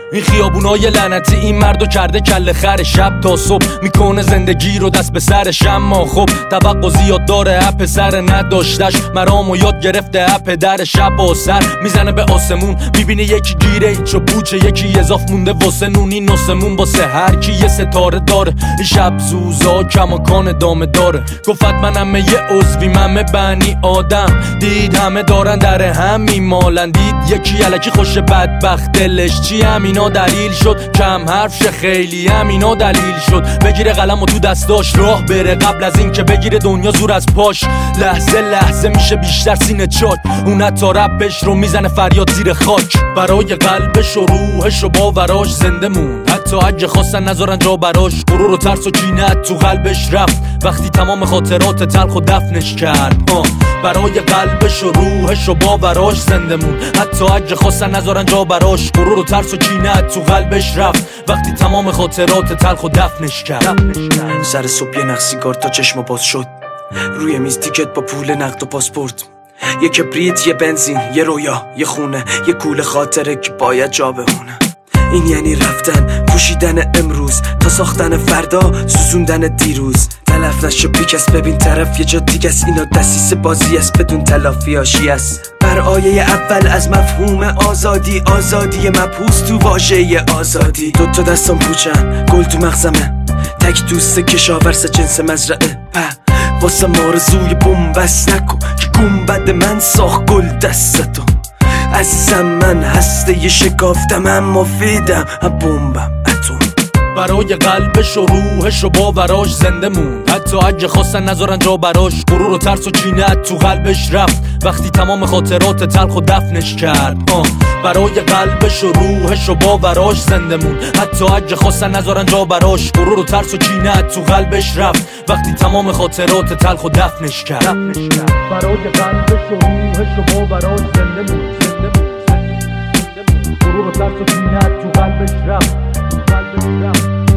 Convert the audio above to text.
این خیابونای لعنتی این مردو کرده کله خر. شب تا صبح میکنه زندگی رو دست به سرش، اما خب توقع زیاد داره اپ سر نداشتش مرامو یاد گرفته اپ در شب و سر میزنه به آسمون میبینه یکی گیره ایچو بوچه، یکی اضاف مونده واسه نونی نسمون واسه هر کی یه ستاره داره. این شب زوزا کماکان دامه داره، گفت منم یه عضوی من بنی آدم، دید همه دارن در هم میمالن، دید یکی الکی خوش بدبخت دلش چی همینا دلیل شد، کم حرف شه خیلی همینا دلیل شد، بگیره قلم و تو دستاش راه بره قبل از این که بگیره دنیا زور از پاش. لحظه لحظه میشه بیشتر سینه چاک، اون حتی ربش رو میزنه فریاد زیر خاک، برای قلبش و روحش و باوراش زنده مون، حتی اگه خواستن نذارن جا براش. غرور و ترس و کینه تو قلبش رفت وقتی تمام خاطرات تلخ و دفنش کرد. برای قلبش و روحش و باوراش زنده مون، حتی اگه خواستن نذارن جا براش. غرور و ترس و کینه تو قلبش رفت وقتی تمام خاطرات تلخ و دفنش کرد. سر صبح یه نخ سیگار تا چشم باز شد، روی میز تیکت با پول نقد و پاسپورت، یه کبریت، یه بنزین، یه رویا، یه خونه، یه کوله خاطره که باید جا بمونه. این یعنی رفتن، پوشیدن امروز تا ساختن فردا، سوزوندن دیروز. تلف نشو بیکس، ببین طرف یه جا دیگه است، اینا دستیس بازی است بدون تلافی هاشی است. بر آیه اول از مفهوم آزادی، آزادی مبهوس تو واژه آزادی. دوتا دستم پوچن، گل تو مغزمه، تک دوست کشاورز جنس مزرعه. واسه مارزوی بومبست نکن که گنبد من ساخت گل دستتو. عزیزم من هسته ی شکافتم اما فیدم بومبم اتم. برای قلبش و روحش و باوراش زنده مون، حتی اگه خواستن نذارن جا براش. غرور و ترس و کینه تو قلبش رفت وقتی تمام خاطرات تلخ و دفنش کرد. برای قلبش و روحش و باوراش زنده مون، حتی اگه خواستن نذارن جا براش. غرور و ترس و کینه تو قلبش رفت وقتی تمام خاطرات تلخ و دفنش کرد. برای قلبش و روحش و باوراش زنده مون، غرور و ترس و کینه تو قلبش رفت.